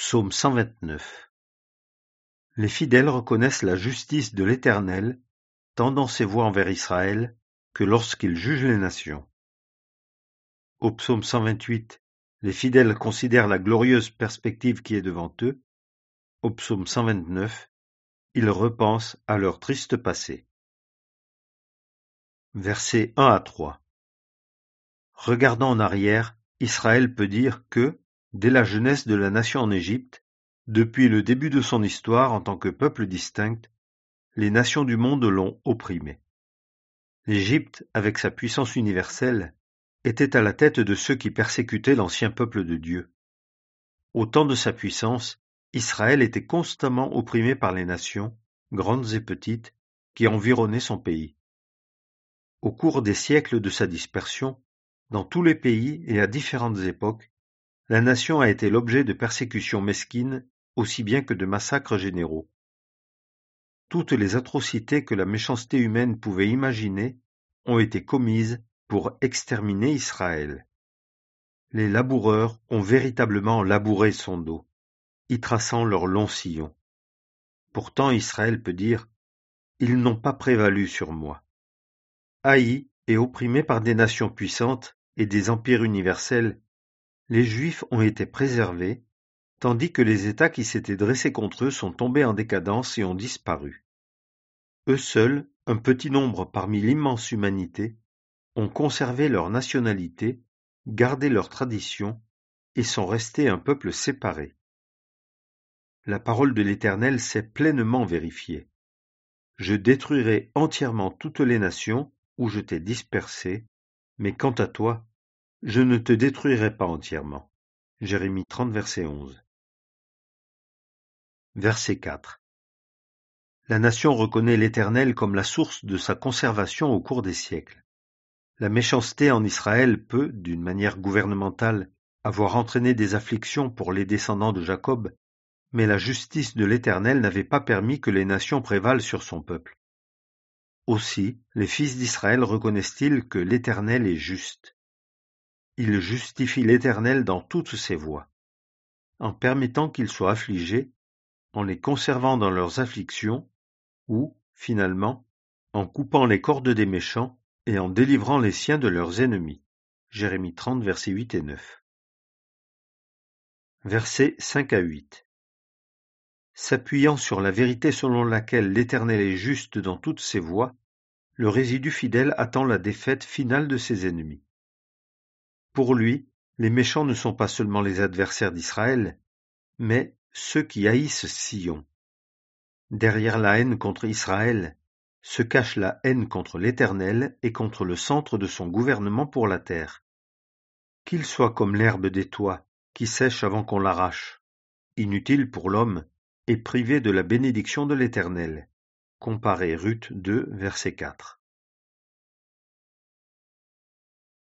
Psaume 129. Les fidèles reconnaissent la justice de l'Éternel, tant dans ses voies envers Israël que lorsqu'il juge les nations. Au psaume 128, les fidèles considèrent la glorieuse perspective qui est devant eux. Au psaume 129, ils repensent à leur triste passé. Versets 1 à 3. Regardant en arrière, Israël peut dire que, dès la jeunesse de la nation en Égypte, depuis le début de son histoire en tant que peuple distinct, les nations du monde l'ont opprimé. L'Égypte, avec sa puissance universelle, était à la tête de ceux qui persécutaient l'ancien peuple de Dieu. Au temps de sa puissance, Israël était constamment opprimé par les nations, grandes et petites, qui environnaient son pays. Au cours des siècles de sa dispersion, dans tous les pays et à différentes époques, la nation a été l'objet de persécutions mesquines aussi bien que de massacres généraux. Toutes les atrocités que la méchanceté humaine pouvait imaginer ont été commises pour exterminer Israël. Les laboureurs ont véritablement labouré son dos, y traçant leurs longs sillons. Pourtant Israël peut dire « Ils n'ont pas prévalu sur moi ». Haïs et opprimés par des nations puissantes et des empires universels, les Juifs ont été préservés, tandis que les États qui s'étaient dressés contre eux sont tombés en décadence et ont disparu. Eux seuls, un petit nombre parmi l'immense humanité, ont conservé leur nationalité, gardé leurs traditions et sont restés un peuple séparé. La parole de l'Éternel s'est pleinement vérifiée. Je détruirai entièrement toutes les nations où je t'ai dispersé, mais quant à toi, je ne te détruirai pas entièrement. Jérémie 30, verset 11. Verset 4. La nation reconnaît l'Éternel comme la source de sa conservation au cours des siècles. La méchanceté en Israël peut, d'une manière gouvernementale, avoir entraîné des afflictions pour les descendants de Jacob, mais la justice de l'Éternel n'avait pas permis que les nations prévalent sur son peuple. Aussi, les fils d'Israël reconnaissent-ils que l'Éternel est juste. Ils justifient l'Éternel dans toutes ses voies. En permettant qu'ils soient affligés, en les conservant dans leurs afflictions, ou, finalement, en coupant les cordes des méchants et en délivrant les siens de leurs ennemis. Jérémie 30, versets 8 et 9. Versets 5 à 8. S'appuyant sur la vérité selon laquelle l'Éternel est juste dans toutes ses voies, le résidu fidèle attend la défaite finale de ses ennemis. Pour lui, les méchants ne sont pas seulement les adversaires d'Israël, mais ceux qui haïssent Sion. Derrière la haine contre Israël se cache la haine contre l'Éternel et contre le centre de son gouvernement pour la terre. Qu'il soit comme l'herbe des toits, qui sèche avant qu'on l'arrache, inutile pour l'homme et privé de la bénédiction de l'Éternel. Comparez Ruth 2, verset 4.